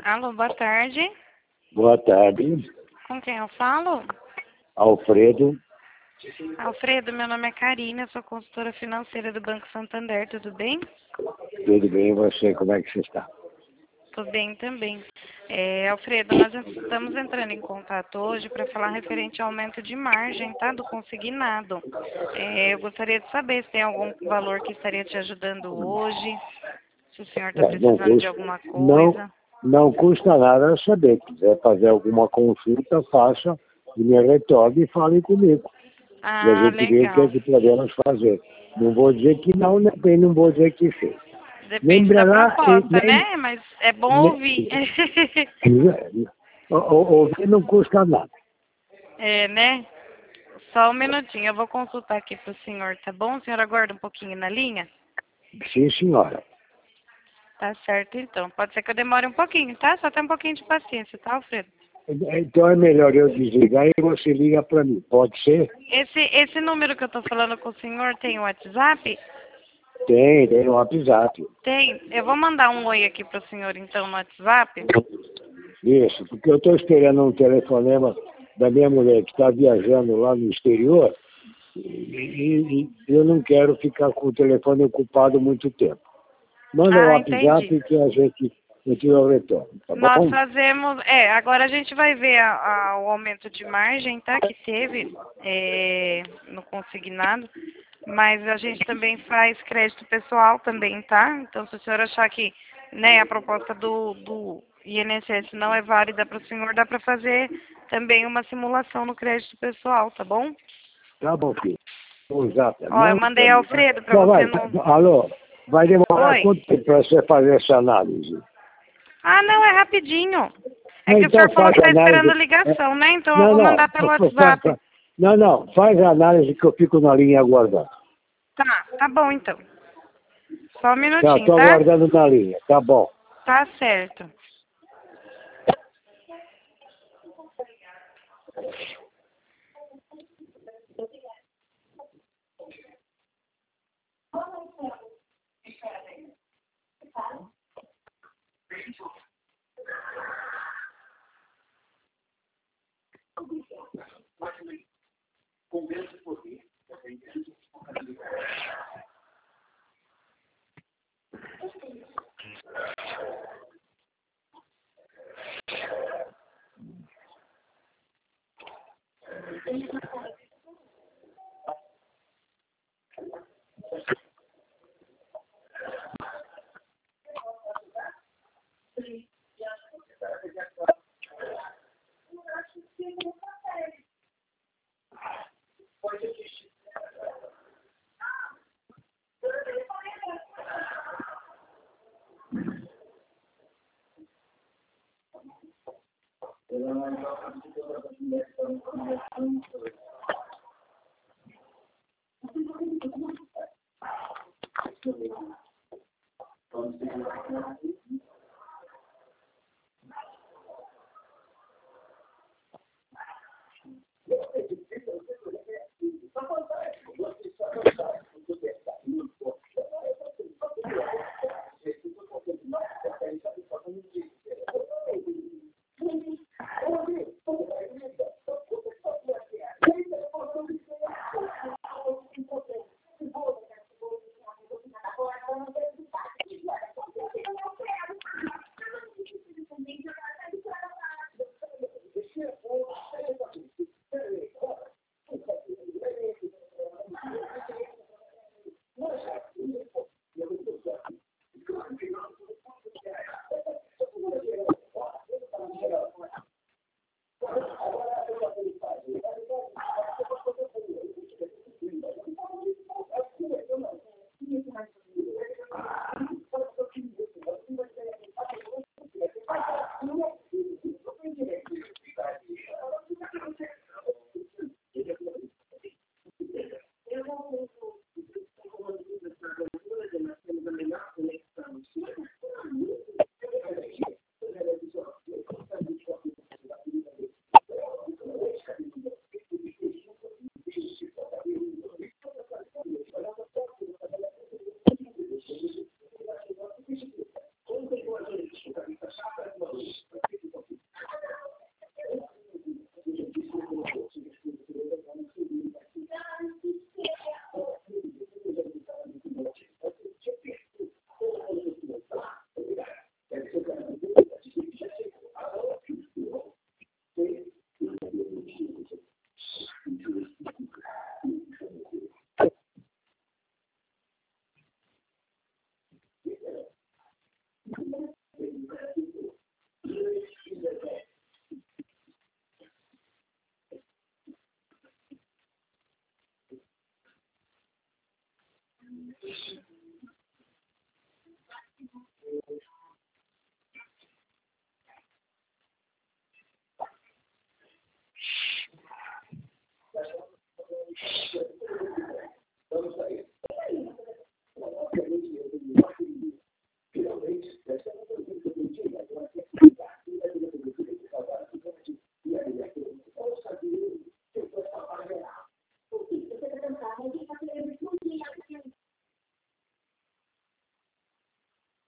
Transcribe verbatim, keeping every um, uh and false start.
Alô, boa tarde. Boa tarde, Com quem eu falo? Alfredo. Alfredo, meu nome é Karina, eu sou consultora financeira do Banco Santander, tudo bem? Tudo bem, e você? Como é que você está? Tudo bem também. É, Alfredo, nós estamos entrando em contato hoje para falar referente ao aumento de margem, tá? Do consignado. É, eu gostaria de saber se tem algum valor que estaria te ajudando hoje, se o senhor está É, não precisando de custa, alguma não, coisa. não custa nada saber. Se quiser fazer alguma consulta, faça e me retorne e fale comigo. E a Ah, gente vê o que é legal. que podemos fazer. Não vou dizer que não, nem bem não vou dizer que sim. Depende da Lembrará, e proposta, nem, né? Mas é bom ouvir. nem, o- o- ouvir não custa nada. É, né? Só um minutinho, eu vou consultar aqui para o senhor, tá bom? O senhor aguarda um pouquinho na linha? Sim, senhora. Tá certo, então. Pode ser que eu demore um pouquinho, tá? Só tem um pouquinho de paciência, tá, Alfredo? Então é melhor eu desligar e você liga para mim. Pode ser? Esse, esse número que eu tô falando com o senhor tem o WhatsApp? Tem, tem no WhatsApp. Tem. Eu vou mandar um oi aqui para o senhor, então, no WhatsApp. Isso, porque eu estou esperando um telefonema da minha mulher que está viajando lá no exterior e, e- e eu não quero ficar com o telefone ocupado muito tempo. Manda o Ah, entendi. WhatsApp que a gente, a gente eu retorno, tá Nós bom? fazemos... É, agora a gente vai ver a- a- o aumento de margem, tá? Que teve é, no consignado. Mas a gente também faz crédito pessoal também, tá? Então, se o senhor achar que, né, a proposta do, do I N S S não é válida para o senhor, dá para fazer também uma simulação no crédito pessoal, tá bom? Tá bom, filho. Vou usar, tá? Ó, eu Manda mandei para mim, vai. Alfredo para Não, você vai, tá, não... alô, vai demorar Oi? quanto tempo para você fazer essa análise? Ah, não, é rapidinho. É Não, que o então senhor falou faz que a está esperando análise. é, ligação, né? Então eu Não, vou não, mandar pelo fa- fa- WhatsApp. fa- não, não, faz a análise que eu fico na linha aguardando. Tá, tá bom então. Só um Tá, minutinho, estou tá? aguardando na linha, tá bom. Tá certo.